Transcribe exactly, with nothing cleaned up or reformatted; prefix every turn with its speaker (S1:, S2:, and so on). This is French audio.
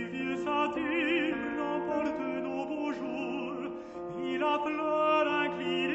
S1: vieux satyre n'emporte nos beaux jours, il a fleur incliné